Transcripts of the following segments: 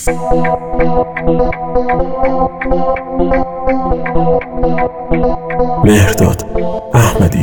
مهرداد احمدی.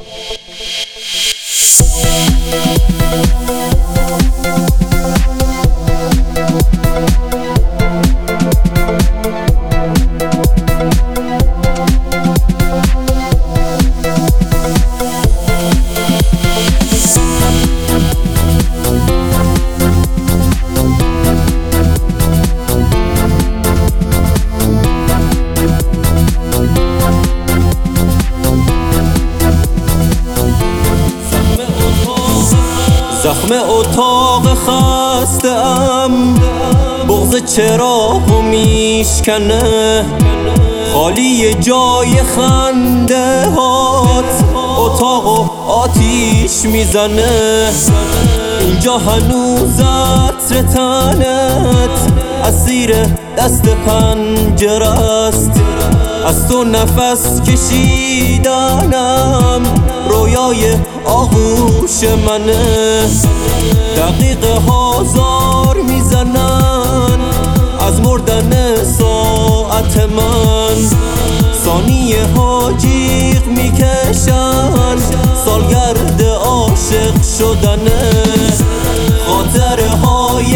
زخم اتاق خسته‌ام بغض چراغو میشکنه، خالی جای خنده هات اتاقو آتیش میزنه. اینجا هنوز عطر تنت از زیر دست پنجره است، از تو نفس کشیدنم رویای آغوش منه. دقیقه ها زار میزنن از مردن ساعت من، ثانیه ها جیغ میکشن سالگرد عاشق شدنه. خاطره های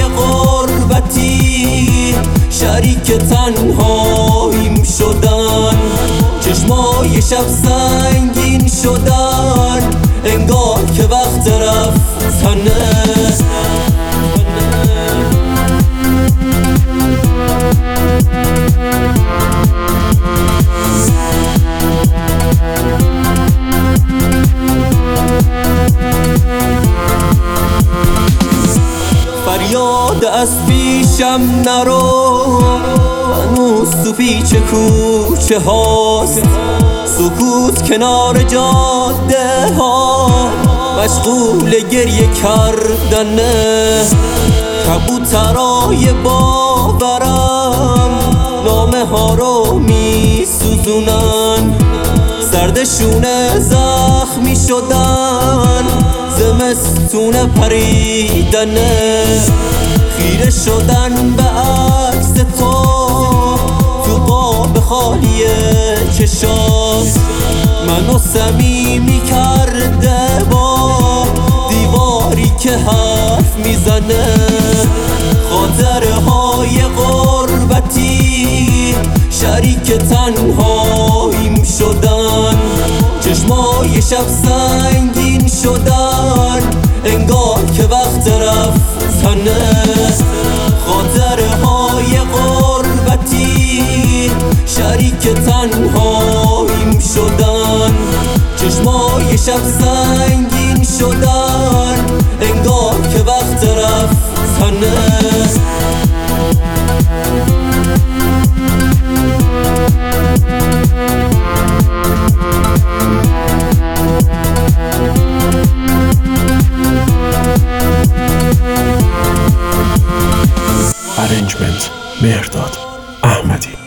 غربتی شریک تنهاییم شدن، چشمای شب سنگین شدن انگار که وقت رفتنه. فریاد از پیشم نرو، هنوز تو پیچ کوچه هاست، سکوت کنار جاده ها مشغول گریه کردنه. کبوترای باورم نامه ها رو می سوزونن، سردشون زخمی شدن زمستون پریدنه. خیره شدن به عکس تو قاب خالی چشات، منو صمیمی کرده با دیواری که حرف میزنه. خاطره های غربتی شریک تنهاییم شدن، چشمای شب سنگین شدن انگار که وقت رفتنه. خاطره های غربتی شریک تنهاییم شدن، چشمای شب سنگین شدن انگار که وقت رفتنه. ارنجمنت مهرداد احمدی.